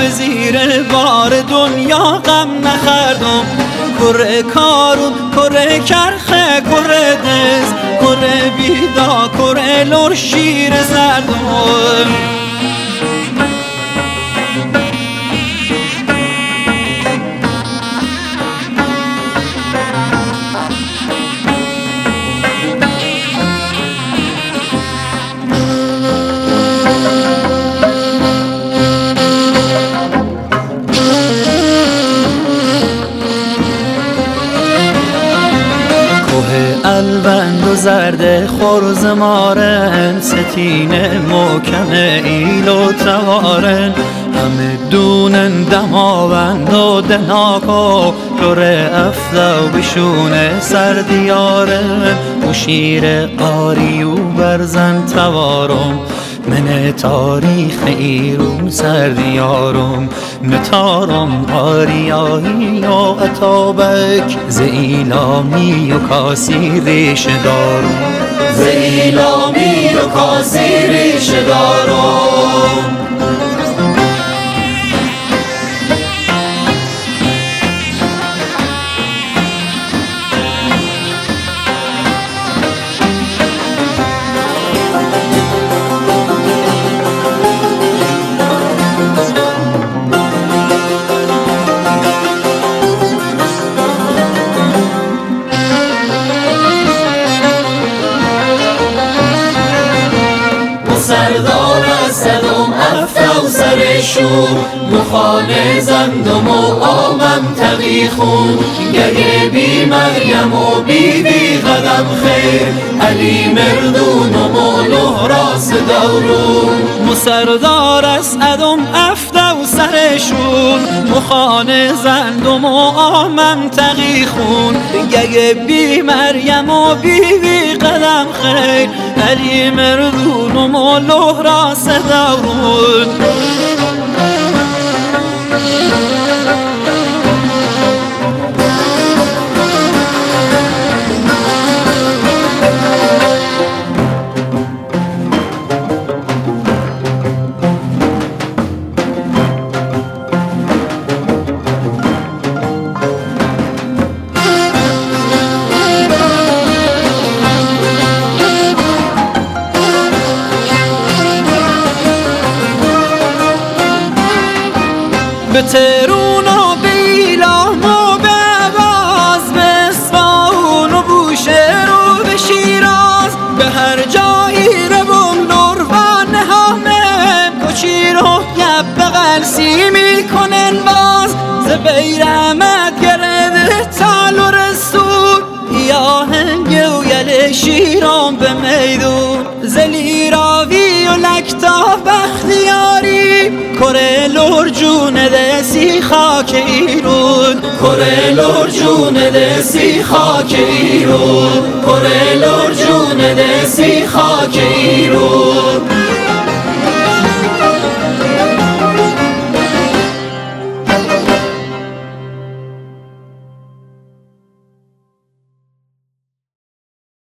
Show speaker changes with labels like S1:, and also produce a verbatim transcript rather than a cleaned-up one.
S1: زیر بار دنیا غم نخردم. کره کارون کره کرخه کره دز کره بیدا کره لور شیر زردم. الوند و زرد خرز مارن ستین محکم ایل و توارن همه دونن دماوند و دناک و کره افدا و بشون سردیارن و شیر قاری و برزن توارم. من تاریخ ایرون سردیارم نتارم آریایی و عطابک ز ایلامی و کاسی ریش دارم.
S2: ز ایلامی و کاسی ریش دارم. سردار صدم افتا و سرشون مخانه زندم و آمم تقی خون گه بی مریم و بی بی قدم خیر علی مردونم و لحراس دورون.
S1: مسردار اسعدم افتا و سرشون مخانه زندم و آمم تقی خون گه بی مریم و بی بی قدم خیر علی مردونم و لحراس دورون. به تهرون و به ایلام و به عباس به اصفهان و بوشهر و به شیراز به هر جایی روم نروان همه کچیر و گپ به قلسی میکنن باز ز بیرمت گرده تال و رسول یا هنگه و یل شیران به میدون زلیراوی و لکتا بختیاری کره لور جون دسی خاک ایرون.
S2: کره لور جون دسی خاک ایرون. کره لور جون دسی خاک ایرون.